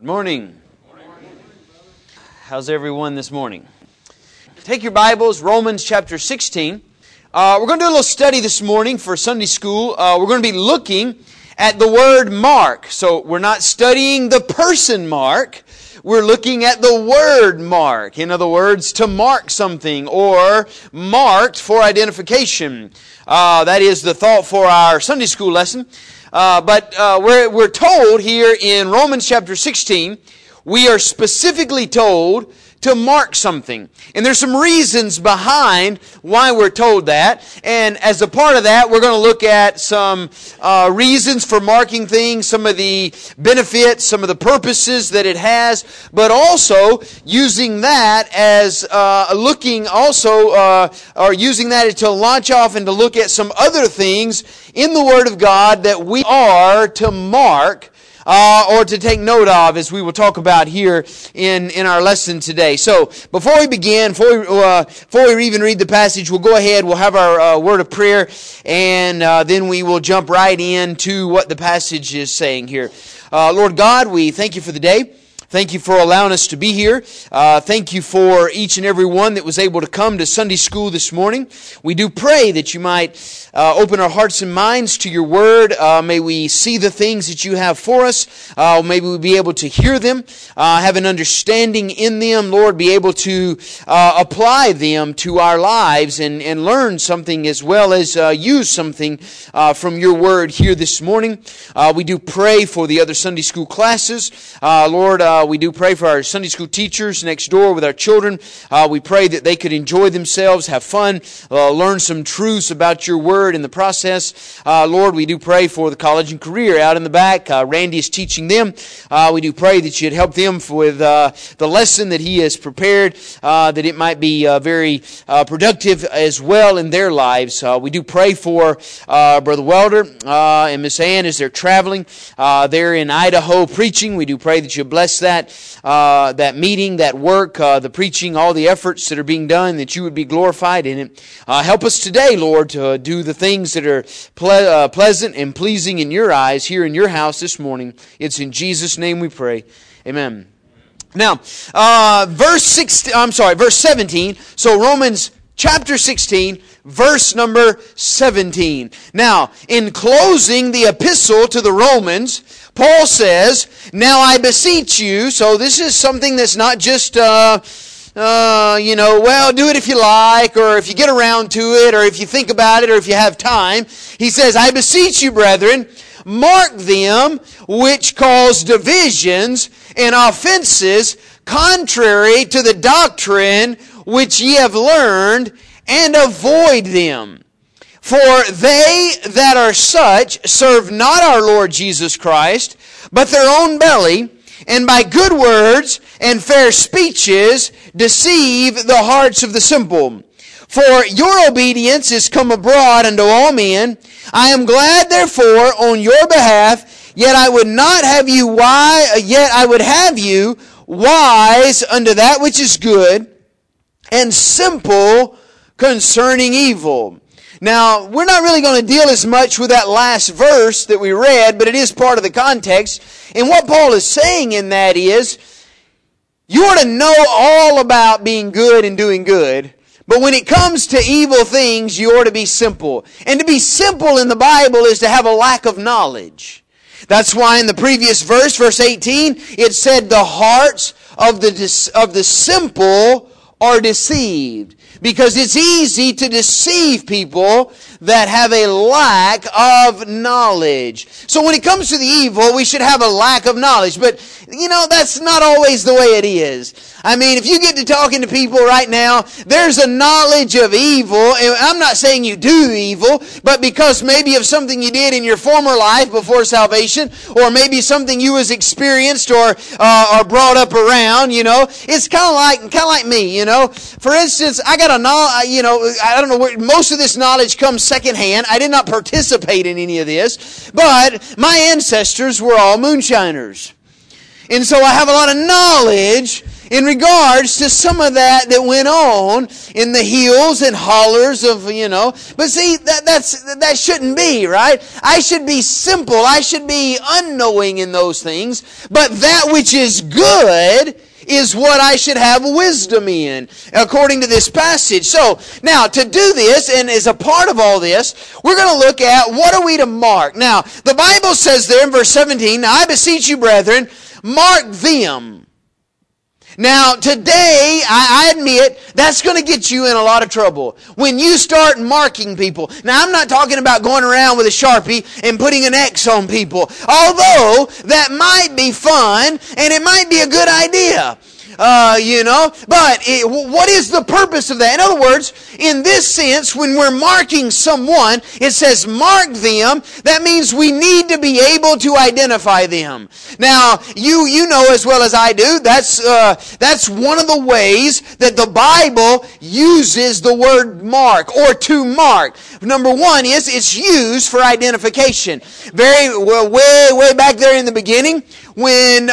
Good morning. How's everyone this morning? Take your Bibles, Romans chapter 16. We're going to do a little study this morning for Sunday school. We're going to be looking at the word mark. So we're not studying the person Mark. We're looking at the word mark. In other words, to mark something or marked for identification. That is the thought for our Sunday school lesson. But we're told here in Romans chapter 16, we are specifically told to mark something. And there's some reasons behind why we're told that. And as a part of that, we're going to look at some reasons for marking things, some of the benefits, some of the purposes that it has, but also using that as using that to launch off and to look at some other things in the Word of God that we are to mark or to take note of, as we will talk about here in our lesson today. So, before we begin, before we even read the passage, we'll go ahead, we'll have our word of prayer, and then we will jump right into what the passage is saying here. Lord God, we thank you for the day. Thank you for allowing us to be here. Thank you for each and every one that was able to come to Sunday school this morning. We do pray that you might open our hearts and minds to your word. May we see the things that you have for us. Maybe we be able to hear them, have an understanding in them. Lord, be able to apply them to our lives and learn something as well as use something from your word here this morning. We do pray for the other Sunday school classes. Lord, we do pray for our Sunday school teachers next door with our children. We pray that they could enjoy themselves, have fun, learn some truths about your word in the process. Lord, we do pray for the college and career out in the back. Randy is teaching them. We do pray that you'd help them with the lesson that he has prepared, that it might be very productive as well in their lives. We do pray for Brother Welder and Miss Ann as they're traveling. They're in Idaho preaching. We do pray that you bless that meeting, that work, the preaching, all the efforts that are being done, that you would be glorified in it. Help us today, Lord, to do the things that are pleasant and pleasing in your eyes here in your house this morning. It's in Jesus' name we pray. Amen. Now, verse 17. So Romans chapter 16, verse number 17. Now, in closing the epistle to the Romans, Paul says, "Now I beseech you," so this is something that's not just, do it if you like, or if you get around to it, or if you think about it, or if you have time. He says, "I beseech you, brethren, mark them which cause divisions and offenses contrary to the doctrine which ye have learned, and avoid them. For they that are such serve not our Lord Jesus Christ, but their own belly, and by good words and fair speeches deceive the hearts of the simple. For your obedience is come abroad unto all men. I am glad therefore on your behalf, yet I would have you wise unto that which is good, and simple concerning evil." Now, we're not really going to deal as much with that last verse that we read, but it is part of the context. And what Paul is saying in that is, you ought to know all about being good and doing good, but when it comes to evil things, you ought to be simple. And to be simple in the Bible is to have a lack of knowledge. That's why in the previous verse, verse 18, it said the hearts of the simple are deceived. Because it's easy to deceive people that have a lack of knowledge. So when it comes to the evil, we should have a lack of knowledge. But, that's not always the way it is. I mean, if you get to talking to people right now, there's a knowledge of evil. And I'm not saying you do evil, but because maybe of something you did in your former life before salvation, or maybe something you was experienced or brought up around, it's kind of like me, For instance, I got I don't know where most of this knowledge comes secondhand. I did not participate in any of this, but my ancestors were all moonshiners. And so I have a lot of knowledge in regards to some of that went on in the hills and hollers of, But see, that shouldn't be, right? I should be simple. I should be unknowing in those things. But that which is good is what I should have wisdom in, according to this passage. So, now, to do this, and as a part of all this, we're going to look at what are we to mark. Now, the Bible says there in verse 17, "Now I beseech you, brethren, mark them." Now, today, I admit, that's going to get you in a lot of trouble. When you start marking people. Now, I'm not talking about going around with a Sharpie and putting an X on people. Although, that might be fun, and it might be a good idea. But what is the purpose of that? In other words, in this sense, when we're marking someone, it says mark them. That means we need to be able to identify them. Now, you know as well as I do, that's one of the ways that the Bible uses the word mark, or to mark. Number one is it's used for identification. Way back there in the beginning, when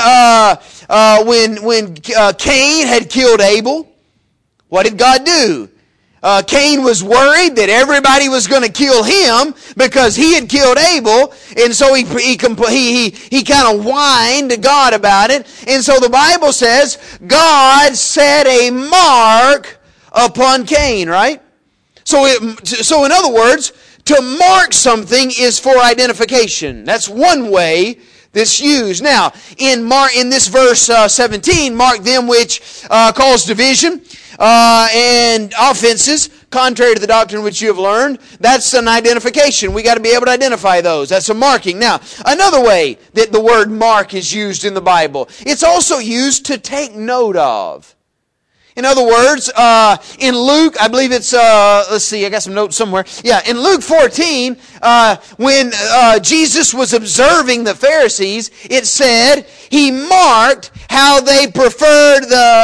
Cain had killed Abel, what did God do? Cain was worried that everybody was going to kill him because he had killed Abel, and so he kind of whined to God about it. And so the Bible says God set a mark upon Cain, right? So in other words, to mark something is for identification. That's one way that's used. Now, in this verse 17, mark them which cause division and offenses, contrary to the doctrine which you have learned. That's an identification. We got to be able to identify those. That's a marking. Now, another way that the word mark is used in the Bible, it's also used to take note of. In other words, in Luke, I believe it's, let's see, I got some notes somewhere. Yeah, in Luke 14, when Jesus was observing the Pharisees, it said he marked how they preferred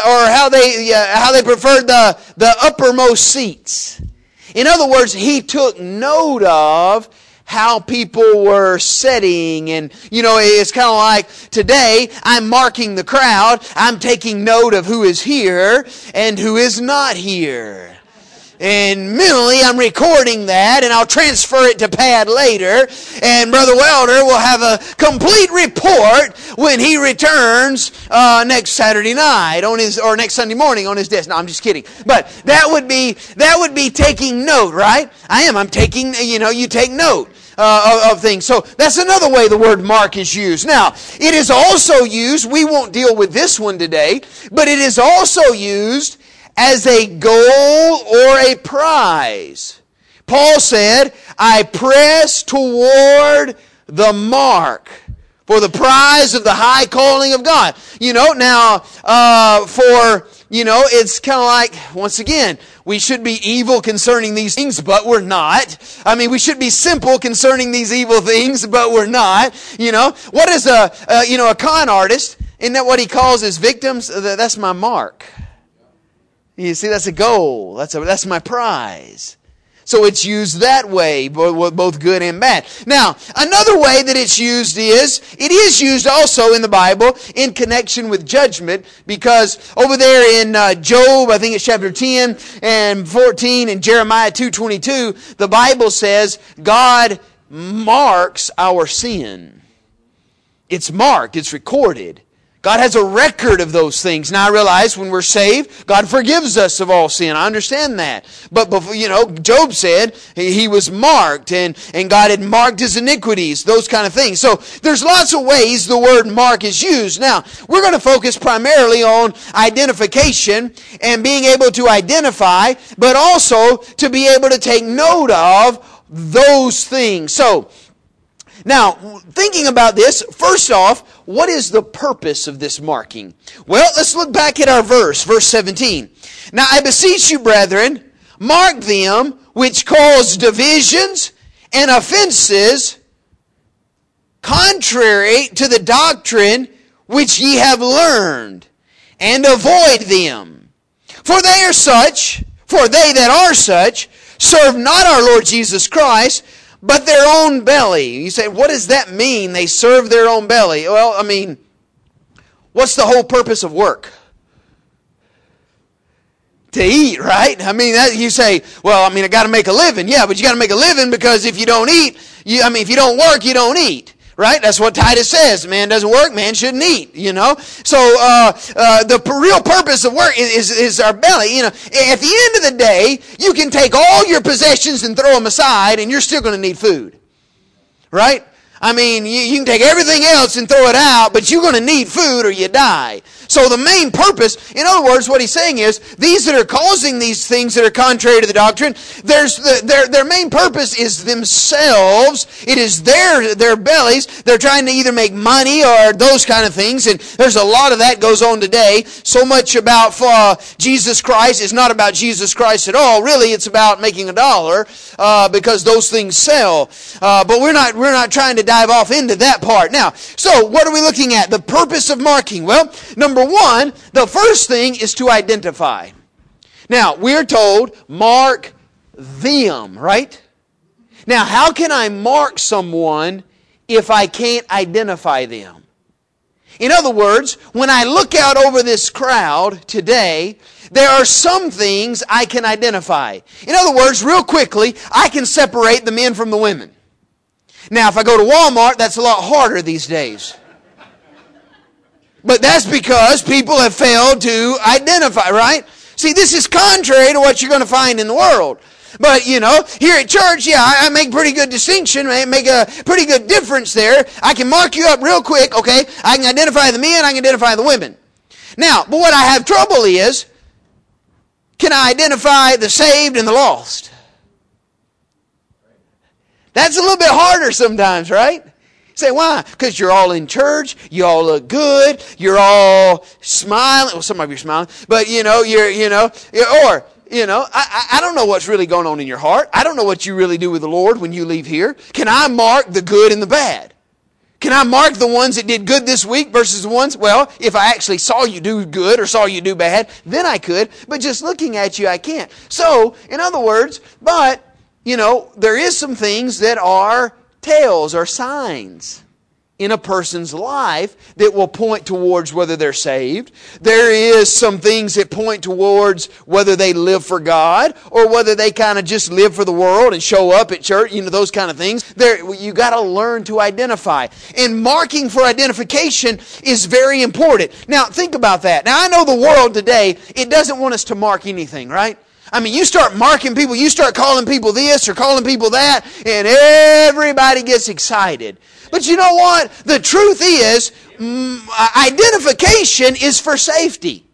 the uppermost seats. In other words, he took note of how people were sitting, and it's kind of like today I'm marking the crowd. I'm taking note of who is here and who is not here. And mentally I'm recording that, and I'll transfer it to Pad later, and Brother Welder will have a complete report when he returns next Saturday night or next Sunday morning on his desk. No, I'm just kidding. But that would be taking note, right? I'm taking, you take note of things. So that's another way the word mark is used. Now, it is also used, we won't deal with this one today, but it is also used as a goal or a prize. Paul said, I press toward the mark for the prize of the high calling of God. It's kind of like, once again, we should be evil concerning these things, but we're not. We should be simple concerning these evil things, but we're not. What is a con artist? Isn't that what he calls his victims? That's my mark. You see, that's a goal. That's my prize. So it's used that way, both good and bad. Now, another way that it's used it is used also in the Bible in connection with judgment, because over there in Job, I think it's chapter 10 and 14, and Jeremiah 2:22, the Bible says God marks our sin. It's marked, it's recorded. God has a record of those things. Now I realize when we're saved, God forgives us of all sin. I understand that. But before, Job said he was marked, and God had marked his iniquities, those kind of things. So there's lots of ways the word mark is used. Now, we're going to focus primarily on identification and being able to identify, but also to be able to take note of those things. So, now, thinking about this, first off, what is the purpose of this marking? Well, let's look back at our verse 17. Now, I beseech you, brethren, mark them which cause divisions and offenses contrary to the doctrine which ye have learned, and avoid them. For they that are such, serve not our Lord Jesus Christ, but their own belly. You say, what does that mean? They serve their own belly. Well, what's the whole purpose of work? to eat, right? I mean, you say, well, I got to make a living. Yeah, but you got to make a living because if you don't eat, if you don't work, you don't eat. Right? That's what Titus says. Man doesn't work, man shouldn't eat, So, the real purpose of work is our belly. At the end of the day, you can take all your possessions and throw them aside and you're still going to need food. Right? You can take everything else and throw it out, but you're going to need food or you die. So the main purpose, in other words, what he's saying is, these that are causing these things that are contrary to the doctrine, their main purpose is themselves. It is their bellies. They're trying to either make money or those kind of things, and there's a lot of that goes on today. So much about Jesus Christ is not about Jesus Christ at all. Really, it's about making $1 because those things sell. But we're not trying to dive off into that part. Now, so what are we looking at? The purpose of marking. Well, number one, the first thing is to identify. Now, we're told, mark them, right? Now, how can I mark someone if I can't identify them? In other words, when I look out over this crowd today, there are some things I can identify. In other words, real quickly, I can separate the men from the women. Now, if I go to Walmart, that's a lot harder these days. But that's because people have failed to identify, right? See, this is contrary to what you're going to find in the world. But, here at church, I make pretty good distinction, I make a pretty good difference there. I can mark you up real quick, okay? I can identify the men, I can identify the women. Now, but what I have trouble is, can I identify the saved and the lost? That's a little bit harder sometimes, right? You say, why? Because you're all in church, you all look good, you're all smiling. Well, some of you are smiling, but I don't know what's really going on in your heart. I don't know what you really do with the Lord when you leave here. Can I mark the good and the bad? Can I mark the ones that did good this week versus the ones, well, if I actually saw you do good or saw you do bad, then I could, but just looking at you, I can't. So, in other words, there is some things that are tales or signs in a person's life that will point towards whether they're saved. There is some things that point towards whether they live for God or whether they kind of just live for the world and show up at church, those kind of things. You got to learn to identify. And marking for identification is very important. Now, think about that. Now, I know the world today, it doesn't want us to mark anything, right? You start marking people, you start calling people this or calling people that, and everybody gets excited. But you know what? The truth is, identification is for safety.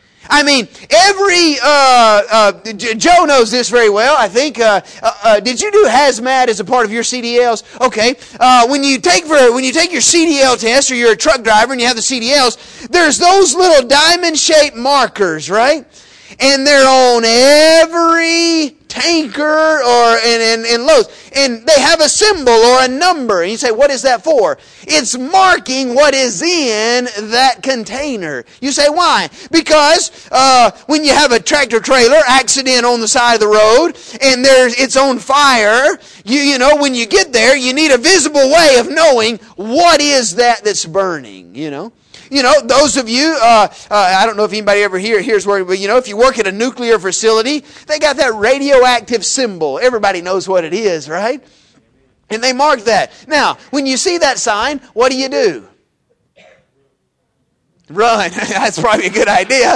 Joe knows this very well, I think. Did you do hazmat as a part of your CDLs? Okay. When you take your CDL test or you're a truck driver and you have the CDLs, there's those little diamond-shaped markers, right? And they're on every tanker and loads. And they have a symbol or a number. And you say, what is that for? It's marking what is in that container. You say, why? Because when you have a tractor trailer accident on the side of the road and it's on fire, when you get there, you need a visible way of knowing what is that's burning, those of you, I don't know if anybody ever here's where, but if you work at a nuclear facility, they got that radioactive symbol. Everybody knows what it is, right? And they mark that. Now, when you see that sign, what do? Run. That's probably a good idea.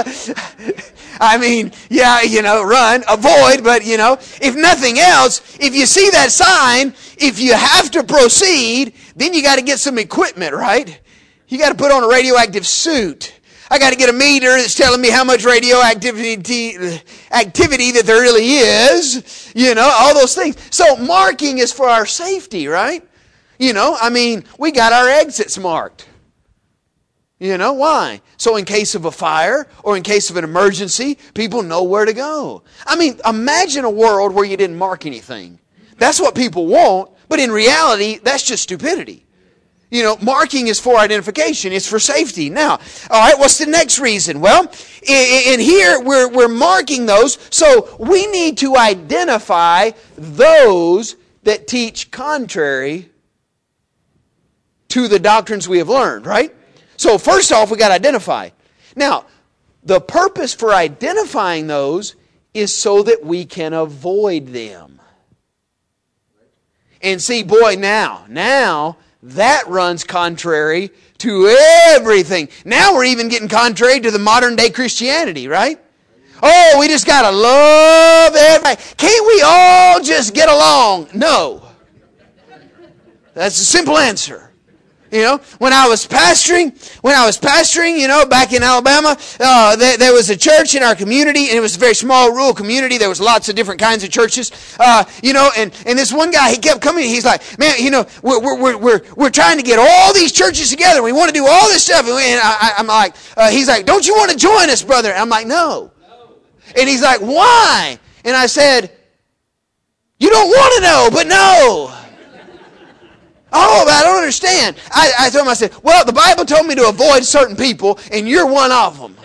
Run, avoid, but if nothing else, if you see that sign, if you have to proceed, then you got to get some equipment, right? You got to put on a radioactive suit. I got to get a meter that's telling me how much radioactivity that there really is. All those things. So marking is for our safety, right? We got our exits marked. Why? So in case of a fire or in case of an emergency, people know where to go. Imagine a world where you didn't mark anything. That's what people want, but in reality, that's just stupidity. Marking is for identification. It's for safety. Now, all right, what's the next reason? Well, in here, we're marking those, so we need to identify those that teach contrary to the doctrines we have learned, right? So first off, we got to identify. Now, the purpose for identifying those is so that we can avoid them. And see, boy, now that runs contrary to everything. Now we're even getting contrary to the modern day Christianity, right? Oh, we just got to love everybody. Can't we all just get along? No. That's a simple answer. You know, when I was pastoring, back in Alabama, there was a church in our community, and it was a very small rural community. There was lots of different kinds of churches, and this one guy, he kept coming. He's like, man, we're trying to get all these churches together. We want to do all this stuff. And I'm like, he's like, don't you want to join us, brother? And I'm like, no. And he's like, why? And I said, you don't want to know, but no. Oh, but I don't understand. I told him, I said, well, the Bible told me to avoid certain people, and you're one of them.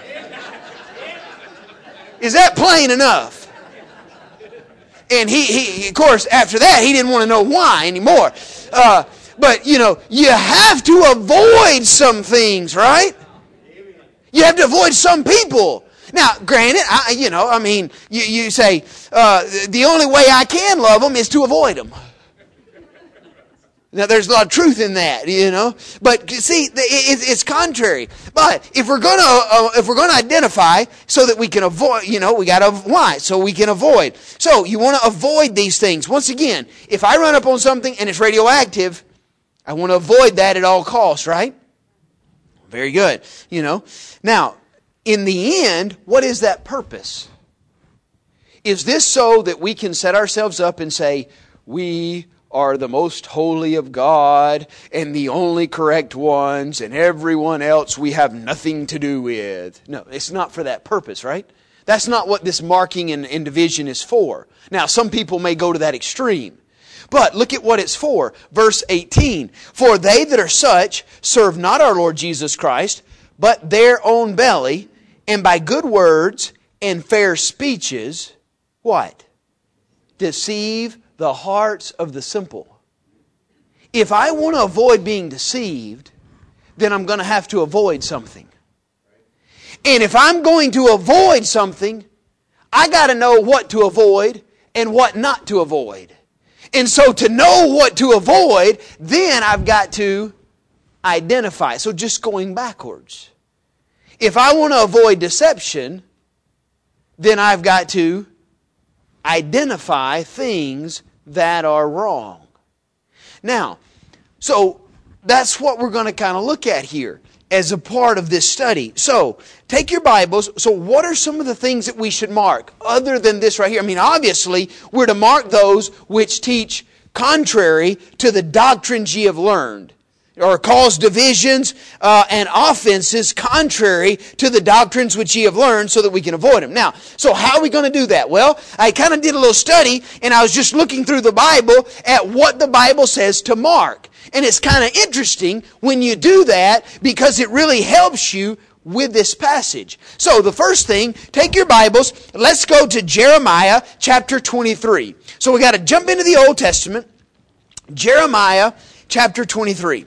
Is that plain enough? And he of course, after that, he didn't want to know why anymore. But, you have to avoid some things, right? You have to avoid some people. Now, granted, you say, the only way I can love them is to avoid them. Now, there's a lot of truth in that, But see, it's contrary. But if we're going to identify so that we can avoid, we got to why? So we can avoid. So you want to avoid these things. Once again, if I run up on something and it's radioactive, I want to avoid that at all costs, right? Very good. Now, in the end, what is that purpose? Is this so that we can set ourselves up and say, we are the most holy of God and the only correct ones, and everyone else we have nothing to do with? No, it's not for that purpose, right? That's not what this marking and division is for. Now, some people may go to that extreme. But look at what it's for. Verse 18. For they that are such serve not our Lord Jesus Christ, but their own belly, and by good words and fair speeches, what? Deceive the hearts of the simple. If I want to avoid being deceived, then I'm going to have to avoid something. And if I'm going to avoid something, I got to know what to avoid and what not to avoid. And so to know what to avoid, then I've got to identify. So just going backwards. If I want to avoid deception, then I've got to identify things that are wrong. Now, so that's what we're going to kind of look at here as a part of this study. So, take your Bibles. So, what are some of the things that we should mark other than this right here? I mean, obviously, we're to mark those which teach contrary to the doctrines ye have learned, or cause divisions and offenses contrary to the doctrines which ye have learned, so that we can avoid them. Now, so how are we going to do that? Well, I kind of did a little study, and I was just looking through the Bible at what the Bible says to mark. And it's kind of interesting when you do that, because it really helps you with this passage. So the first thing, take your Bibles, let's go to Jeremiah chapter 23. So we got to jump into the Old Testament, Jeremiah chapter 23.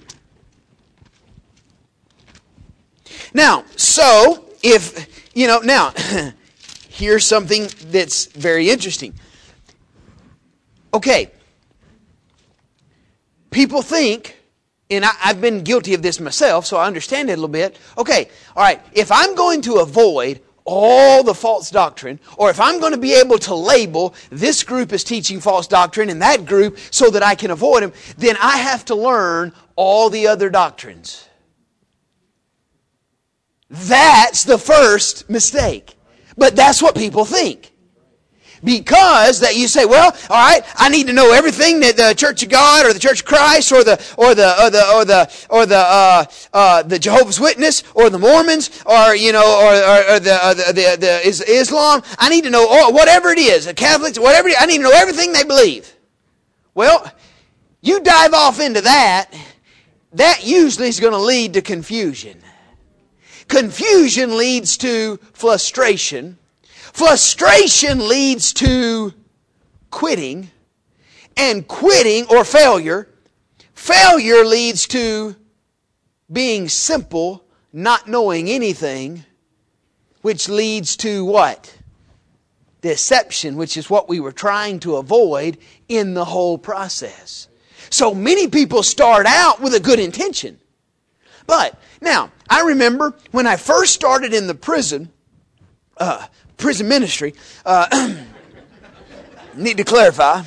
Now, so, now, here's something that's very interesting. Okay, people think, and I've been guilty of this myself, so I understand it a little bit. Okay, all right, if I'm going to avoid all the false doctrine, or if I'm going to be able to label this group as teaching false doctrine and that group so that I can avoid them, then I have to learn all the other doctrines. That's the first mistake. But that's what people think. Because that you say, well, all right, I need to know everything that the Church of God or the Church of Christ or the Jehovah's Witness or the Mormons or the Islam. I need to know all, whatever it is, the Catholics, whatever it is, I need to know everything they believe. Well, you dive off into that, that usually is going to lead to confusion. Confusion leads to frustration. Frustration leads to quitting. And quitting or failure. Failure leads to being simple, not knowing anything, which leads to what? deception, which is what we were trying to avoid in the whole process. So many people start out with a good intention. But now, I remember when I first started in the prison ministry, need to clarify.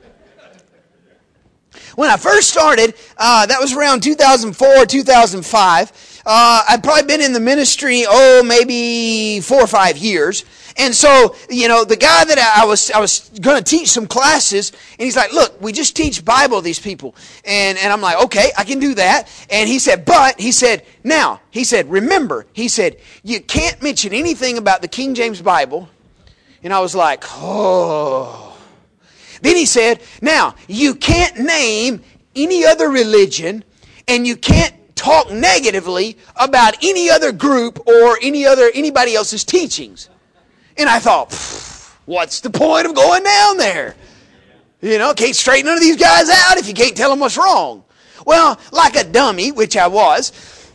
When I first started, that was around 2004, 2005. I'd probably been in the ministry, maybe 4 or 5 years. And so, the guy that I was going to teach some classes, and he's like, look, we just teach Bible to these people. And I'm like, okay, I can do that. And he said, remember, you can't mention anything about the King James Bible. And I was like, oh. Then he said, now, you can't name any other religion, and you can't talk negatively about any other group or anybody else's teachings. And I thought, what's the point of going down there? Can't straighten none of these guys out if you can't tell them what's wrong. Well, like a dummy, which I was,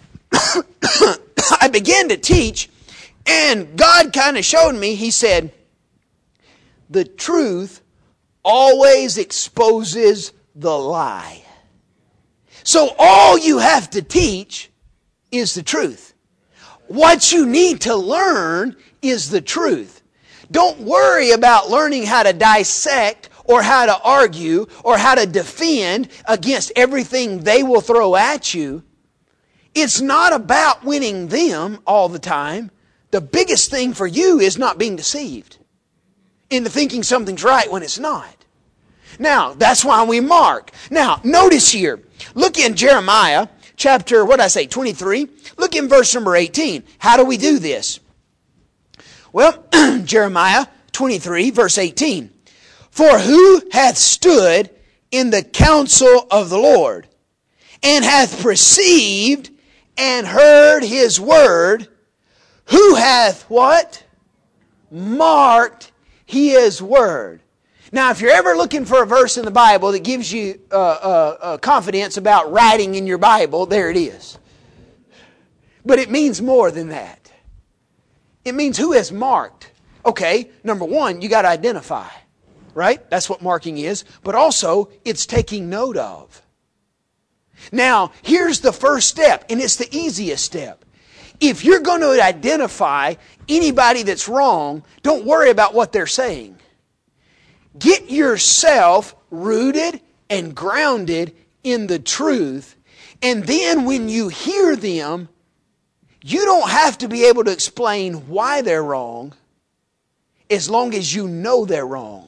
I began to teach, and God kind of showed me, He said, the truth always exposes the lie. So all you have to teach is the truth. What you need to learn is the truth. Don't worry about learning how to dissect or how to argue or how to defend against everything they will throw at you. It's not about winning them all the time. The biggest thing for you is not being deceived into thinking something's right when it's not. Now, that's why we mark. Now, notice here. Look in Jeremiah chapter, 23. Look in verse number 18. How do we do this? Well, Jeremiah 23, verse 18. For who hath stood in the counsel of the Lord, and hath perceived and heard His word? Who hath what? Marked His word. Now, if you're ever looking for a verse in the Bible that gives you confidence about writing in your Bible, there it is. But it means more than that. It means who has marked. Okay, number one, you got to identify. Right? That's what marking is. But also, it's taking note of. Now, here's the first step, and it's the easiest step. If you're going to identify anybody that's wrong, don't worry about what they're saying. Get yourself rooted and grounded in the truth, and then when you hear them, you don't have to be able to explain why they're wrong, as long as you know they're wrong.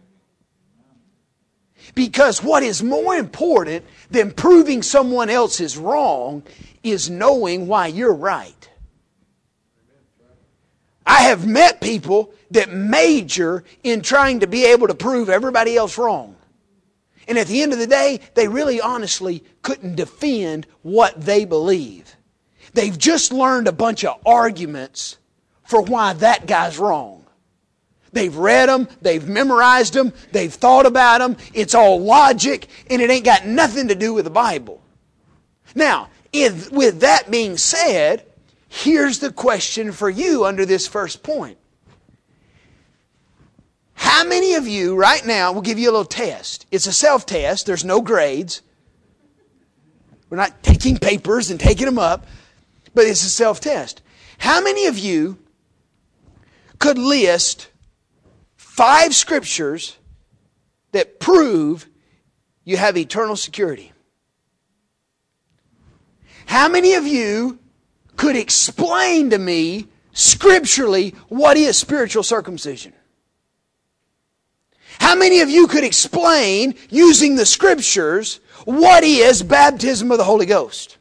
Because what is more important than proving someone else is wrong is knowing why you're right. I have met people that major in trying to be able to prove everybody else wrong. And at the end of the day, they really honestly couldn't defend what they believe. They've just learned a bunch of arguments for why that guy's wrong. They've read them, they've memorized them, they've thought about them. It's all logic, and it ain't got nothing to do with the Bible. Now, with that being said, here's the question for you under this first point. How many of you right now, we'll give you a little test. It's a self-test. There's no grades. We're not taking papers and taking them up, but it's a self-test. How many of you could list 5 scriptures that prove you have eternal security? How many of you could explain to me scripturally what is spiritual circumcision? How many of you could explain, using the scriptures, what is baptism of the Holy Ghost?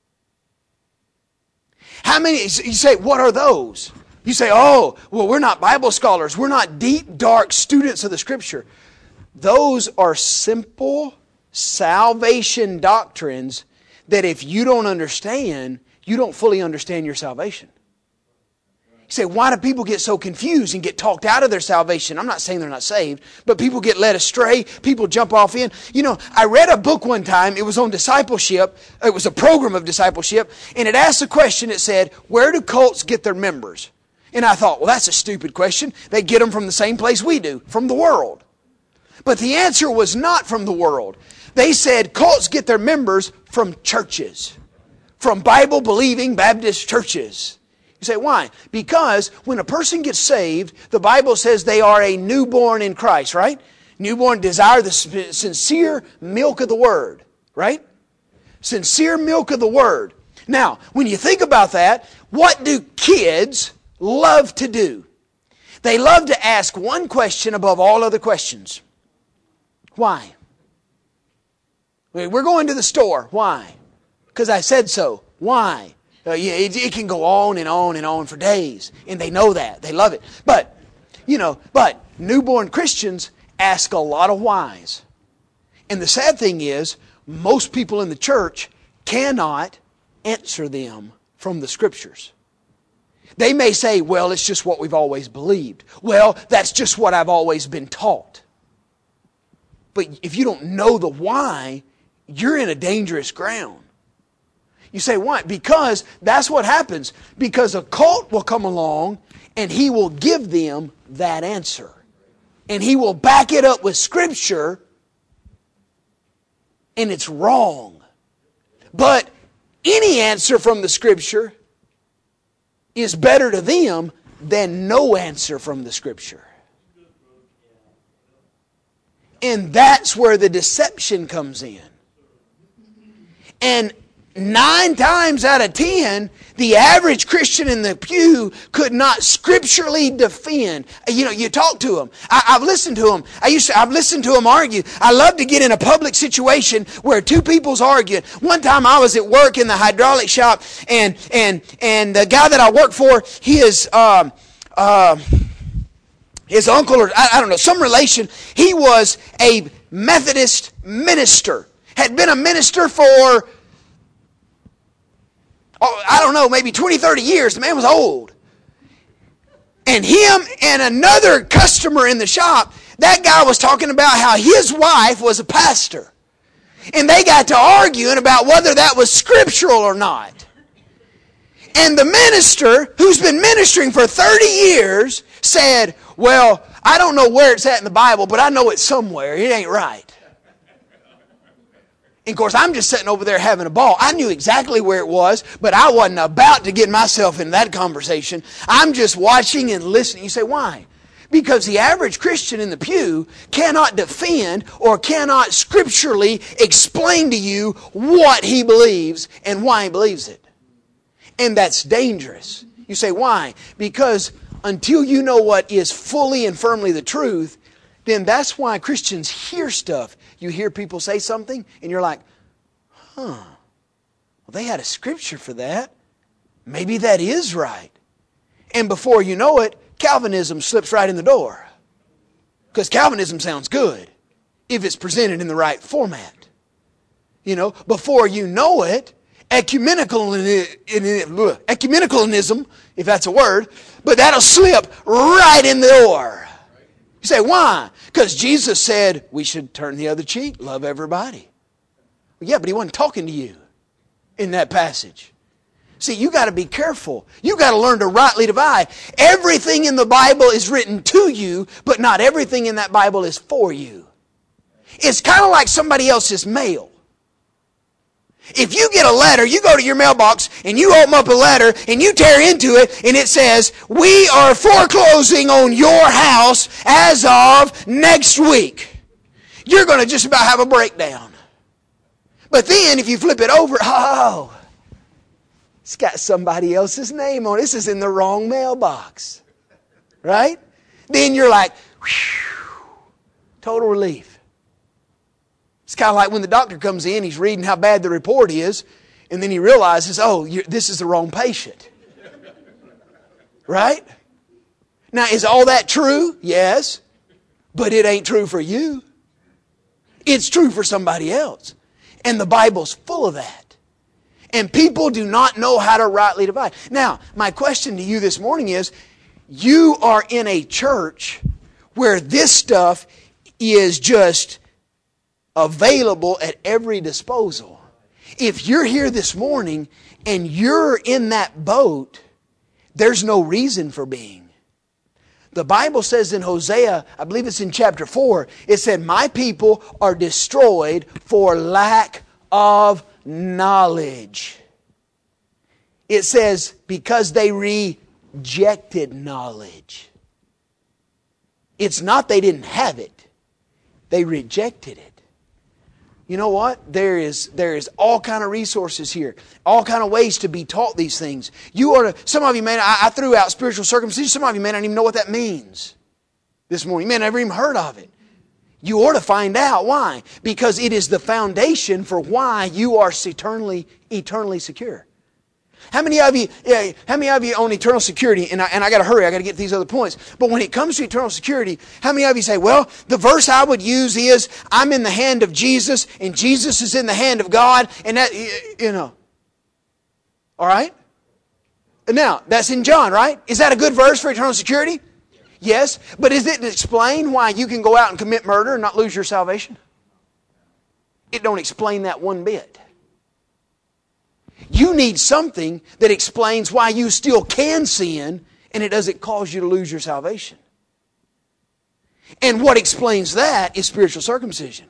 How many, you say, what are those? You say, oh, well, we're not Bible scholars. We're not deep, dark students of the Scripture. Those are simple salvation doctrines that if you don't understand, you don't fully understand your salvation. You say, why do people get so confused and get talked out of their salvation? I'm not saying they're not saved, but people get led astray. People jump off in. You know, I read a book one time. It was on discipleship. It was a program of discipleship. And it asked a question that said, where do cults get their members? And I thought, well, that's a stupid question. They get them from the same place we do, from the world. But the answer was not from the world. They said cults get their members from churches, from Bible-believing Baptist churches. You say, why? Because when a person gets saved, the Bible says they are a newborn in Christ, right? Newborn desire the sincere milk of the Word, right? Sincere milk of the Word. Now, when you think about that, what do kids love to do? They love to ask one question above all other questions. Why? We're going to the store. Why? Because I said so. Why? It can go on and on and on for days. And they know that. They love it. But newborn Christians ask a lot of whys. And the sad thing is, most people in the church cannot answer them from the Scriptures. They may say, well, it's just what we've always believed. Well, that's just what I've always been taught. But if you don't know the why, you're in a dangerous ground. You say, why? Because that's what happens. Because a cult will come along and he will give them that answer. And he will back it up with Scripture, and it's wrong. But any answer from the Scripture is better to them than no answer from the Scripture. And that's where the deception comes in. And 9 times out of 10, the average Christian in the pew could not scripturally defend. You talk to them. I've listened to them. I've listened to them argue. I love to get in a public situation where two people's arguing. One time I was at work in the hydraulic shop, and the guy that I work for, his uncle, or I don't know, some relation, he was a Methodist minister. Had been a minister for, I don't know, maybe 20, 30 years. The man was old. And him and another customer in the shop, that guy was talking about how his wife was a pastor. And they got to arguing about whether that was scriptural or not. And the minister, who's been ministering for 30 years, said, well, I don't know where it's at in the Bible, but I know it's somewhere. It ain't right. And of course, I'm just sitting over there having a ball. I knew exactly where it was, but I wasn't about to get myself in that conversation. I'm just watching and listening. You say, why? Because the average Christian in the pew cannot defend or cannot scripturally explain to you what he believes and why he believes it. And that's dangerous. You say, why? Because until you know what is fully and firmly the truth, then that's why Christians hear stuff. You hear people say something, and you're like, well, they had a scripture for that. Maybe that is right. And before you know it, Calvinism slips right in the door. Because Calvinism sounds good if it's presented in the right format. Before you know it, ecumenicalism, if that's a word, but that'll slip right in the door. You say, why? Because Jesus said we should turn the other cheek, love everybody. Well, yeah, but He wasn't talking to you in that passage. See, you got to be careful. You got to learn to rightly divide. Everything in the Bible is written to you, but not everything in that Bible is for you. It's kind of like somebody else's mail. If you get a letter, you go to your mailbox and you open up a letter and you tear into it and it says, we are foreclosing on your house as of next week. You're going to just about have a breakdown. But then if you flip it over, it's got somebody else's name on it. This is in the wrong mailbox. Right? Then you're like, whew, total relief. It's kind of like when the doctor comes in, he's reading how bad the report is, and then he realizes, this is the wrong patient. Right? Now, is all that true? Yes. But it ain't true for you. It's true for somebody else. And the Bible's full of that. And people do not know how to rightly divide. Now, my question to you this morning is, you are in a church where this stuff is just available at every disposal. If you're here this morning and you're in that boat, there's no reason for being. The Bible says in Hosea, I believe it's in chapter 4, it said, my people are destroyed for lack of knowledge. It says, because they rejected knowledge. It's not they didn't have it. They rejected it. You know what? There is all kind of resources here. All kind of ways to be taught these things. Some of you may not, I threw out spiritual circumcision. Some of you may not even know what that means this morning. You may not have even heard of it. You ought to find out. Why? Because it is the foundation for why you are eternally secure. How many of you own eternal security? And I got to hurry. I got to get to these other points. But when it comes to eternal security, how many of you say, well, the verse I would use is, I'm in the hand of Jesus and Jesus is in the hand of God. And that, All right? Now, that's in John, right? Is that a good verse for eternal security? Yes. But is it to explain why you can go out and commit murder and not lose your salvation? It don't explain that one bit. You need something that explains why you still can sin and it doesn't cause you to lose your salvation. And what explains that is spiritual circumcision.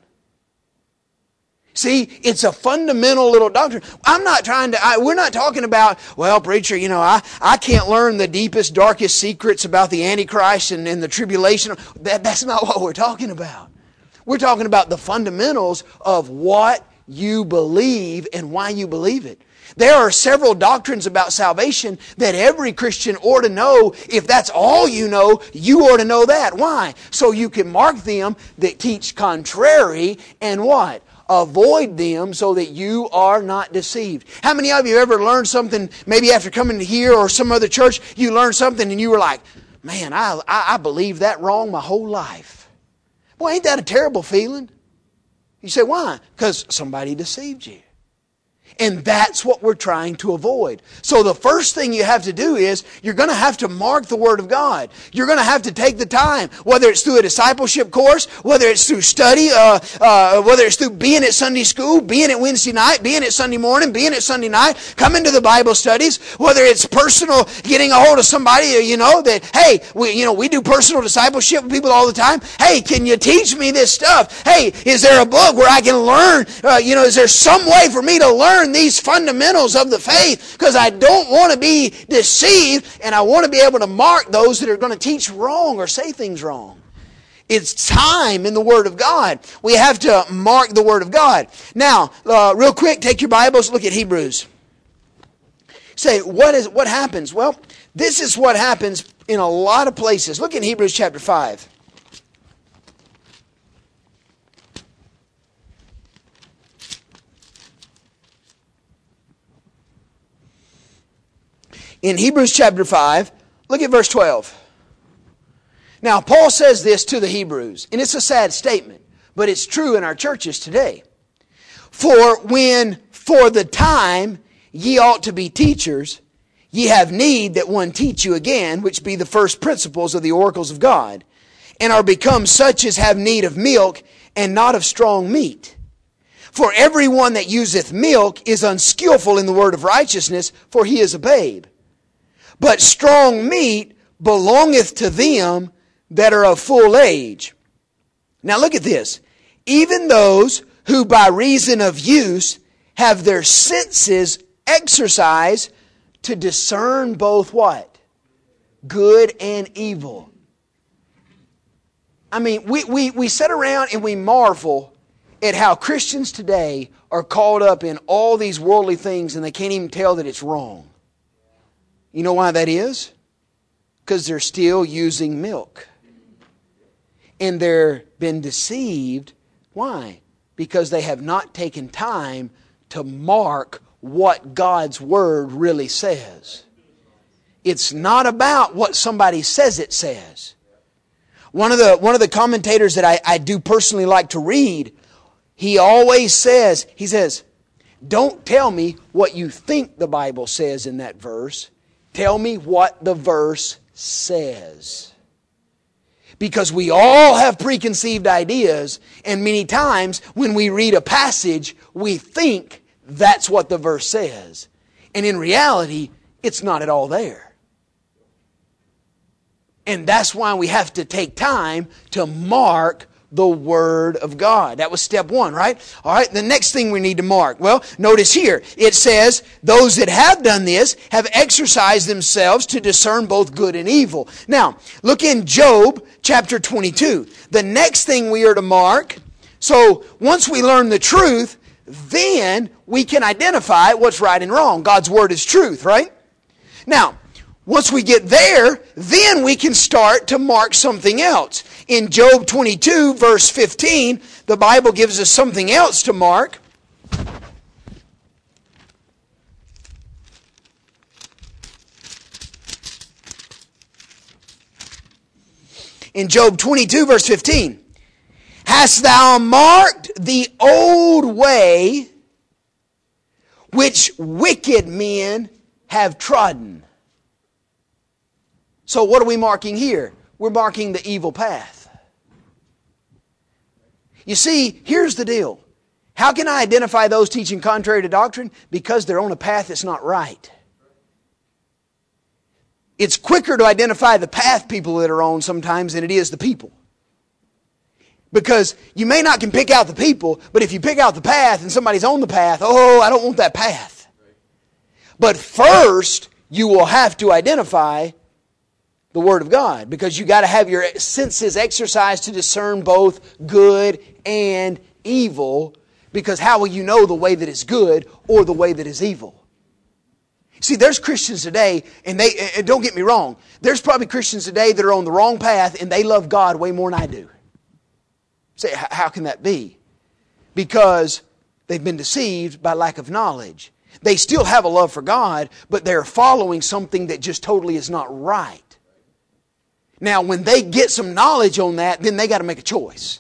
See, it's a fundamental little doctrine. We're not talking about, well, preacher, I can't learn the deepest, darkest secrets about the Antichrist and the tribulation. That's not what we're talking about. We're talking about the fundamentals of what you believe and why you believe it. There are several doctrines about salvation that every Christian ought to know. If that's all you know, you ought to know that. Why? So you can mark them that teach contrary and what? Avoid them so that you are not deceived. How many of you ever learned something, maybe after coming to here or some other church, you learned something and you were like, man, I believed that wrong my whole life. Boy, ain't that a terrible feeling? You say, why? Because somebody deceived you. And that's what we're trying to avoid. So the first thing you have to do is you're going to have to mark the Word of God. You're going to have to take the time, whether it's through a discipleship course, whether it's through study, whether it's through being at Sunday school, being at Wednesday night, being at Sunday morning, being at Sunday night, coming to the Bible studies, whether it's personal, getting a hold of somebody, that, hey, we do personal discipleship with people all the time. Hey, can you teach me this stuff? Hey, is there a book where I can learn, is there some way for me to learn these fundamentals of the faith? Because I don't want to be deceived and I want to be able to mark those that are going to teach wrong or say things wrong. It's time in the Word of God. We have to mark the Word of God. Now, real quick, take your Bibles, look at Hebrews. Say, what happens? Well, this is what happens in a lot of places. Look at Hebrews chapter 5. In Hebrews chapter 5, look at verse 12. Now, Paul says this to the Hebrews, and it's a sad statement, but it's true in our churches today. For when for the time ye ought to be teachers, ye have need that one teach you again, which be the first principles of the oracles of God, and are become such as have need of milk, and not of strong meat. For everyone that useth milk is unskillful in the word of righteousness, for he is a babe. But strong meat belongeth to them that are of full age. Now look at this. Even those who by reason of use have their senses exercised to discern both what? Good and evil. I mean, we sit around and we marvel at how Christians today are caught up in all these worldly things and they can't even tell that it's wrong. You know why that is? Because they're still using milk. And they're been deceived. Why? Because they have not taken time to mark what God's Word really says. It's not about what somebody says it says. One of the commentators that I do personally like to read, he always says, don't tell me what you think the Bible says in that verse. Tell me what the verse says. Because we all have preconceived ideas, and many times when we read a passage, we think that's what the verse says. And in reality, it's not at all there. And that's why we have to take time to mark the Word of God. That was step one, right? All right, the next thing we need to mark. Well, notice here, it says, those that have done this have exercised themselves to discern both good and evil. Now, look in Job chapter 22. The next thing we are to mark, so once we learn the truth, then we can identify what's right and wrong. God's Word is truth, right? Now, once we get there, then we can start to mark something else. In Job 22, verse 15, the Bible gives us something else to mark. In Job 22, verse 15, hast thou marked the old way which wicked men have trodden? So what are we marking here? We're marking the evil path. You see, here's the deal. How can I identify those teaching contrary to doctrine? Because they're on a path that's not right. It's quicker to identify the path people that are on sometimes than it is the people. Because you may not can pick out the people, but if you pick out the path and somebody's on the path, oh, I don't want that path. But first, you will have to identify the Word of God, because you got to have your senses exercised to discern both good and evil, because how will you know the way that is good or the way that is evil? See, there's Christians today, and don't get me wrong, there's probably Christians today that are on the wrong path and they love God way more than I do. Say, how can that be? Because they've been deceived by lack of knowledge. They still have a love for God, but they're following something that just totally is not right. Now, when they get some knowledge on that, then they got to make a choice.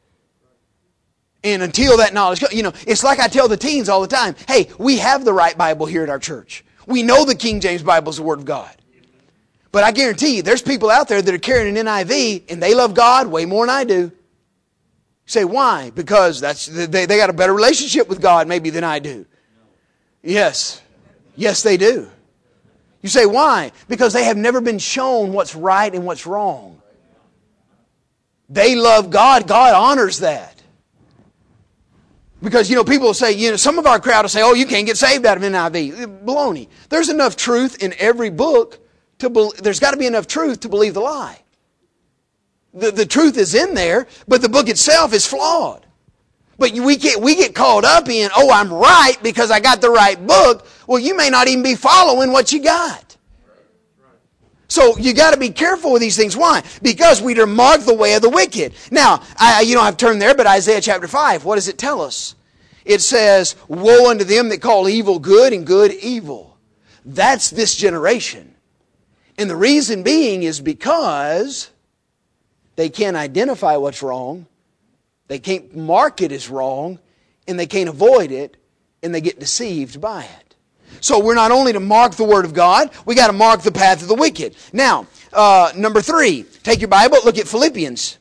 And until that knowledge, it's like I tell the teens all the time, hey, we have the right Bible here at our church. We know the King James Bible is the Word of God. But I guarantee you, there's people out there that are carrying an NIV, and they love God way more than I do. You say, why? Because they got a better relationship with God maybe than I do. Yes. Yes, they do. You say, why? Because they have never been shown what's right and what's wrong. They love God. God honors that. Because, people will say, some of our crowd will say, oh, you can't get saved out of NIV. Baloney. There's enough truth in every book. There's got to be enough truth to believe the lie. The truth is in there, but the book itself is flawed. But we get caught up in, oh, I'm right because I got the right book. Well, you may not even be following what you got. So you got to be careful with these things. Why? Because we are marked the way of the wicked. Now, you don't have to turn there, but Isaiah chapter 5, what does it tell us? It says, woe unto them that call evil good and good evil. That's this generation. And the reason being is because they can't identify what's wrong. They can't mark it as wrong, and they can't avoid it, and they get deceived by it. So we're not only to mark the Word of God, we got to mark the path of the wicked. Now, number 3, take your Bible, look at Philippians.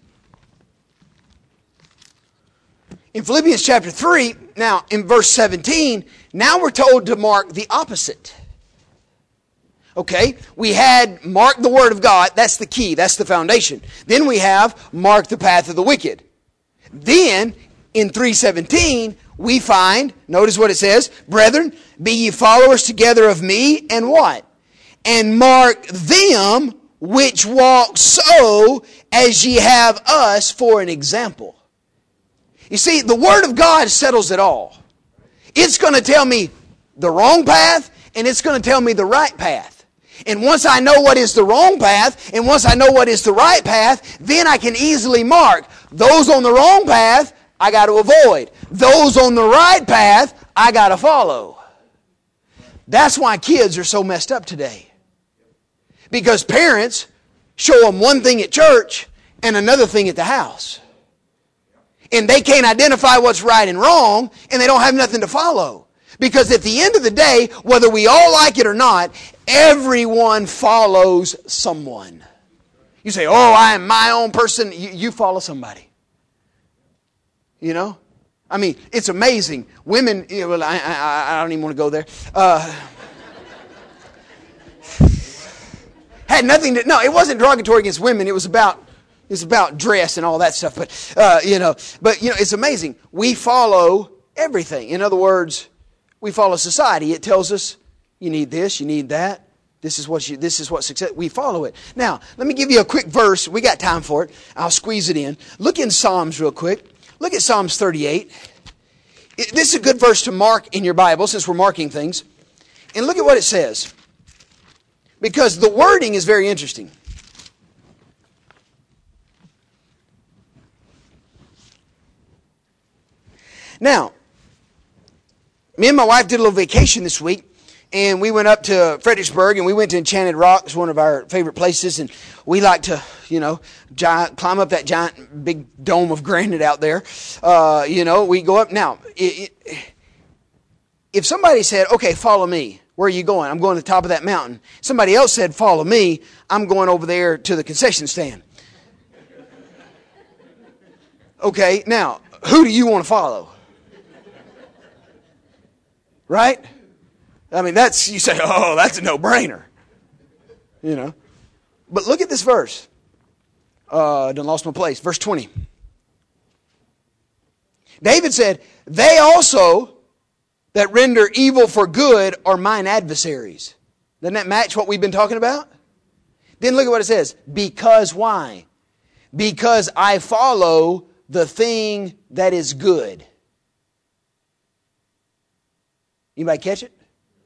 In Philippians chapter 3, now in verse 17, now we're told to mark the opposite. Okay, we had marked the Word of God, that's the key, that's the foundation. Then we have marked the path of the wicked. Then, in 3:17, we find, notice what it says, brethren, be ye followers together of me, and what? And mark them which walk so as ye have us for an example. You see, the Word of God settles it all. It's going to tell me the wrong path, and it's going to tell me the right path. And once I know what is the wrong path, and once I know what is the right path, then I can easily mark those on the wrong path, I got to avoid. Those on the right path, I got to follow. That's why kids are so messed up today. Because parents show them one thing at church and another thing at the house. And they can't identify what's right and wrong, and they don't have nothing to follow. Because at the end of the day, whether we all like it or not, everyone follows someone. You say, oh, I am my own person. You follow somebody. I mean, it's amazing. Women, well, I don't even want to go there. Had nothing to, no, it wasn't derogatory against women. It was about dress and all that stuff. But, it's amazing. We follow everything. In other words, we follow society. It tells us, you need this, you need that. This is what success, we follow it. Now, let me give you a quick verse. We got time for it. I'll squeeze it in. Look in Psalms real quick. Look at Psalms 38. This is a good verse to mark in your Bible since we're marking things. And look at what it says. Because the wording is very interesting. Now, me and my wife did a little vacation this week. And we went up to Fredericksburg, and we went to Enchanted Rock. It's one of our favorite places. And we like to, climb up that giant big dome of granite out there. We go up. Now, if somebody said, okay, follow me. Where are you going? I'm going to the top of that mountain. Somebody else said, follow me. I'm going over there to the concession stand. Okay, now, who do you want to follow? Right? I mean, you say, oh, that's a no-brainer. But look at this verse. Done lost my place. Verse 20. David said, they also that render evil for good are mine adversaries. Doesn't that match what we've been talking about? Then look at what it says. Because why? Because I follow the thing that is good. Anybody catch it?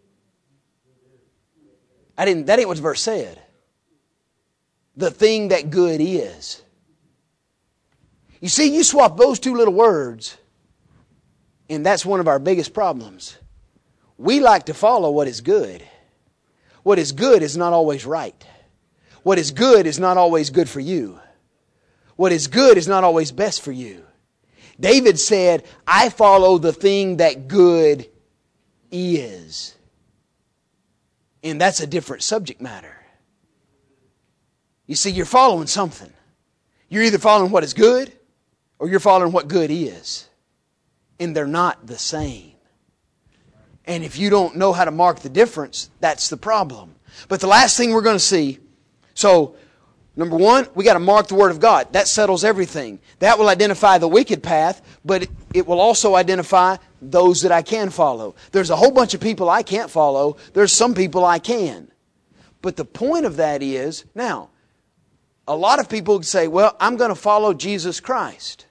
That ain't what the verse said. The thing that good is. You see, you swap those two little words, and that's one of our biggest problems. We like to follow what is good. What is good is not always right. What is good is not always good for you. What is good is not always best for you. David said, I follow the thing that good is. And that's a different subject matter. You see, you're following something. You're either following what is good or you're following what good is. And they're not the same. And if you don't know how to mark the difference, that's the problem. But the last thing we're going to see, so number one, we got to mark the Word of God. That settles everything. That will identify the wicked path, but it will also identify those that I can follow. There's a whole bunch of people I can't follow. There's some people I can. But the point of that is, now, a lot of people say, well, I'm going to follow Jesus Christ.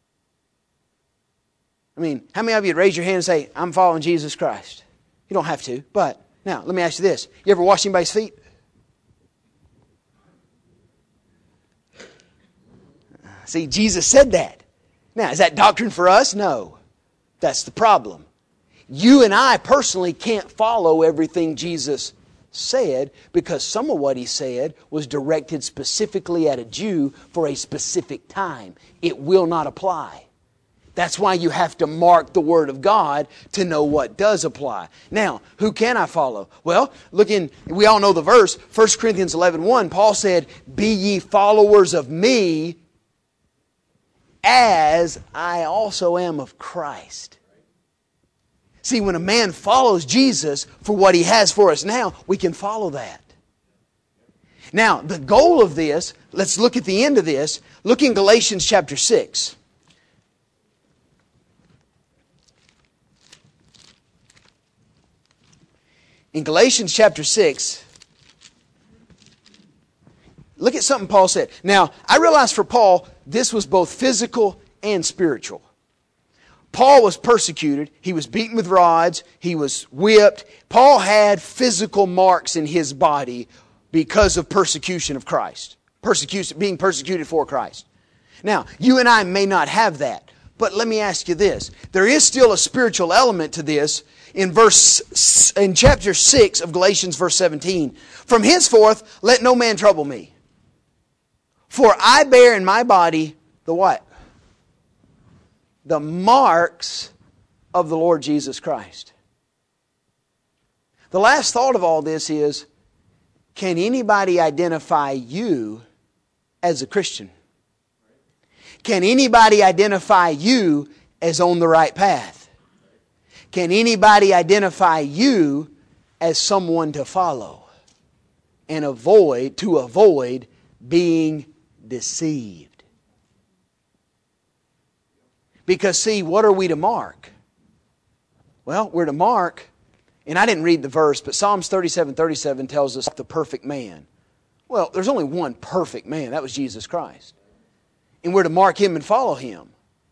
I mean, how many of you would raise your hand and say, I'm following Jesus Christ? You don't have to, but now, let me ask you this. You ever wash anybody's feet? See, Jesus said that. Now, is that doctrine for us? No. That's the problem. You and I personally can't follow everything Jesus said because some of what He said was directed specifically at a Jew for a specific time. It will not apply. That's why you have to mark the Word of God to know what does apply. Now, who can I follow? Well, we all know the verse, 1 Corinthians 11:1. Paul said, be ye followers of me as I also am of Christ. See, when a man follows Jesus for what He has for us now, we can follow that. Now, the goal of this, let's look at the end of this. Look in Galatians chapter 6. In Galatians chapter 6, look at something Paul said. Now, I realize for Paul, this was both physical and spiritual. Paul was persecuted. He was beaten with rods. He was whipped. Paul had physical marks in his body because of persecution of Christ. Being persecuted for Christ. Now, you and I may not have that. But let me ask you this. There is still a spiritual element to this in chapter 6 of Galatians verse 17. From henceforth, let no man trouble me. For I bear in my body the what? The marks of the Lord Jesus Christ. The last thought of all this is, can anybody identify you as a Christian? Can anybody identify you as on the right path? Can anybody identify you as someone to follow? and avoid being deceived. Because see, what are we to mark? Well, we're to mark, and I didn't read the verse, but Psalms 37:37 tells us the perfect man. Well, there's only one perfect man. That was Jesus Christ. And we're to mark Him and follow Him.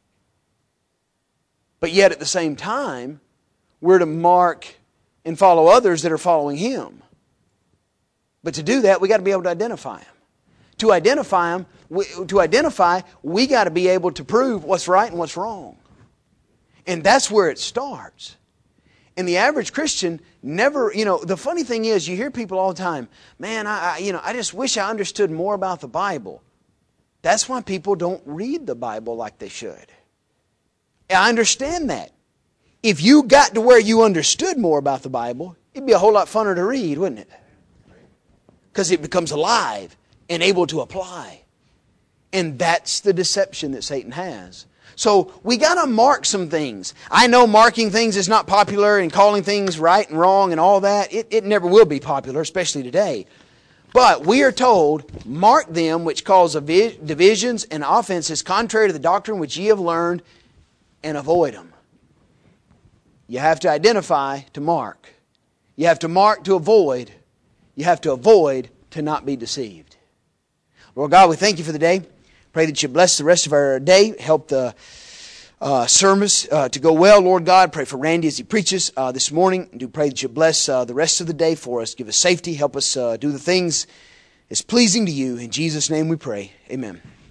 But yet at the same time, we're to mark and follow others that are following Him. But to do that, we got to be able to identify them. To identify, we got to be able to prove what's right and what's wrong. And that's where it starts. And the average Christian never, the funny thing is, you hear people all the time, man, I just wish I understood more about the Bible. That's why people don't read the Bible like they should. I understand that. If you got to where you understood more about the Bible, it'd be a whole lot funner to read, wouldn't it? Because it becomes alive and able to apply. And that's the deception that Satan has. So we got to mark some things. I know marking things is not popular and calling things right and wrong and all that. It never will be popular, especially today. But we are told, mark them which cause divisions and offenses contrary to the doctrine which ye have learned, and avoid them. You have to identify to mark. You have to mark to avoid. You have to avoid to not be deceived. Lord God, we thank You for the day. Pray that You bless the rest of our day. Help the sermons to go well, Lord God. Pray for Randy as he preaches this morning. And do pray that You bless the rest of the day for us. Give us safety. Help us do the things that's pleasing to You. In Jesus' name we pray. Amen.